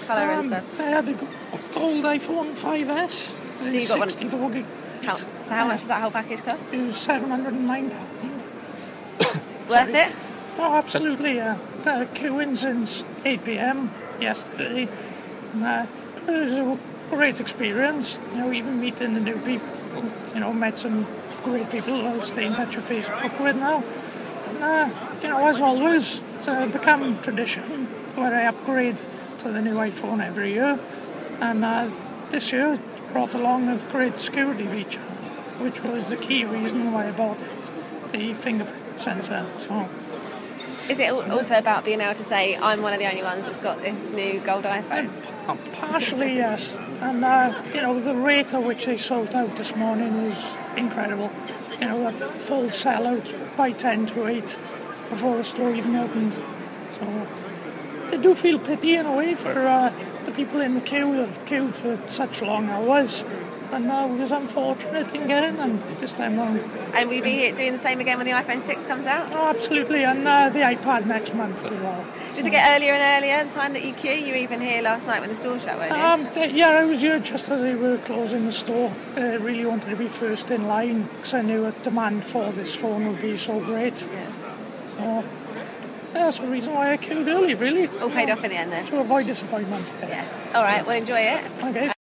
colour and stuff? I had a gold iPhone 5S. So you got 64 gig. How much does that whole package cost? It was £709. Worth it? Oh, absolutely, yeah. Queuing since 8 p.m. yesterday. And, it was a great experience, even meeting the new people. Met some great people I'll stay in touch with Facebook with now. And, as always, it's become tradition where I upgrade to the new iPhone every year. And this year it brought along a great security feature, which was the key reason why I bought it, the fingerprint sensor. So, is it also about being able to say, I'm one of the only ones that's got this new gold iPhone? Partially, yes. And, the rate at which they sold out this morning was incredible. A full sellout by 10 to 8 before the store even opened. So, they do feel pity in a way for the people in the queue that have queued for such long hours. And was unfortunate in getting them this time round. And will you be doing the same again when the iPhone 6 comes out? Oh, absolutely, and the iPad next month as well. Does it get earlier and earlier the time that you queue? You were even here last night when the store shut, weren't you? Yeah, I was here just as they were closing the store. I really wanted to be first in line because I knew that demand for this phone would be so great. Yeah. So, that's the reason why I queued early, really. All paid off in the end then? To avoid disappointment. Yeah. All right, well, enjoy it. Okay.